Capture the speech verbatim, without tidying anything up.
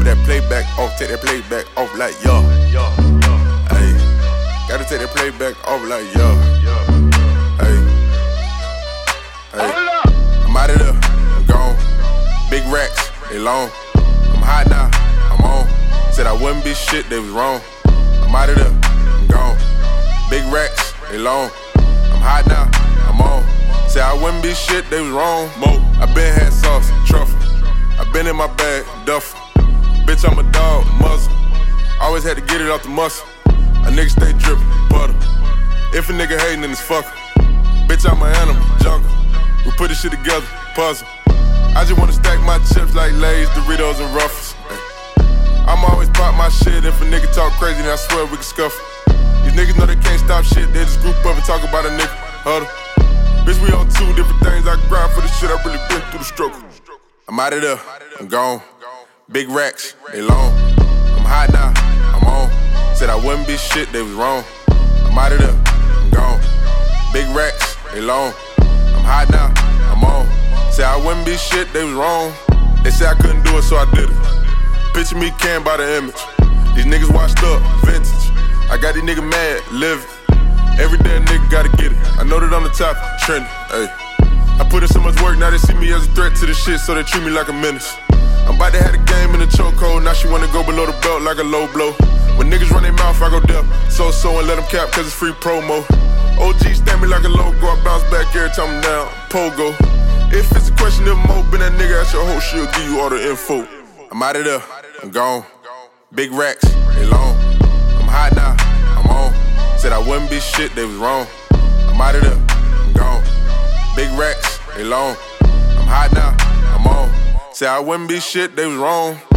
that playback off, take that playback off like yo. Hey, gotta take that playback off like yo. Hey, hey, I'm out of there, I'm gone. Big racks, they long. I'm hot now, I'm on. Said I wouldn't be shit, they was wrong. I'm out of there, I'm gone. Big racks, they long. I'm hot now, I'm on. Said I wouldn't be shit, they was wrong. Mo, I been had sauce, truffle. I been in my bag, duffel. Bitch, I'm a dog, muzzle. Always had to get it off the muscle. A nigga stay drippin', butter. If a nigga hatin', then it's fucker. Bitch, I'm an animal, jungle. We put this shit together, puzzle. I just wanna stack my chips like Lay's, Doritos, and Ruffles. I'ma always pop my shit. If a nigga talk crazy, then I swear we can scuff it. These niggas know they can't stop shit. They just group up and talk about a nigga. Huddle. Bitch, we on two different things. I grind for the shit. I really been through the struggle. I'm out of there. I'm gone. Big racks, they long. I'm hot now. I'm on. Said I wouldn't be shit. They was wrong. I'm out of there. I'm gone. Big racks, they long. I'm hot now. I'm on. Said I wouldn't be shit. They was wrong. They said I couldn't do it, so I did it. Picture me can by the image. These niggas washed up, vintage. I got these niggas mad, living. Every day a nigga gotta get it. I know that I'm the top, trending. Ayy. I put in so much work, now they see me as a threat to the shit, so they treat me like a menace. I'm about to have the game in the chokehold, now she wanna go below the belt like a low blow. When niggas run their mouth, I go deaf. So-so and let them cap, cause it's free promo. O G stand me like a logo, I bounce back every time I'm down. Pogo. If it's a question of Mo, been that nigga at your whole shit, give you all the info. I'm out of there, I'm gone. Big racks, they long. I'm hot now, I'm on. Said I wouldn't be shit, they was wrong. I'm out of there, I'm gone. Big racks, they long. I'm hot now, I'm on. Said I wouldn't be shit, they was wrong.